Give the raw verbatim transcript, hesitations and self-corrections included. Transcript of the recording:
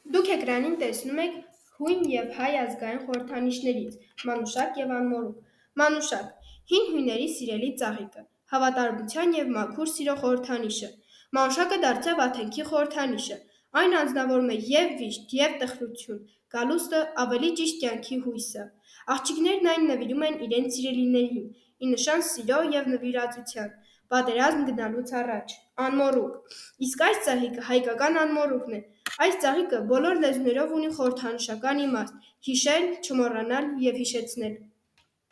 Դուք էկրանին տեսնում եք հույն և հայ ազգային խորհրդանիշներից Մանուշակ և անմորուք։ Մանուշակ՝ հին հույների սիրելի ծաղիկը, հավատարմության և մաքուր սիրո խորհրդանիշը։ Մանուշակը դարձավ աթենքի խորհրդանիշը։ Այն անձնավորում է և վիշտ, և տխրություն, գալուստը ավելի ճիշտ կյանքի հույսը։ Աղջիկներն այն նվիրում են իրենց սիրելիներին՝ ի նշան սիրո և նվիրվածության, պատերազմ գնալուց առաջ։ Անմոռուք։ Իսկ այս ծաղիկը հայկական անմոռուքն է։ Այս ծաղիկը բոլոր լեզուներով ունի խորհրդանշական իմաստ՝ հիշել, չմոռանալ և հիշեցնել։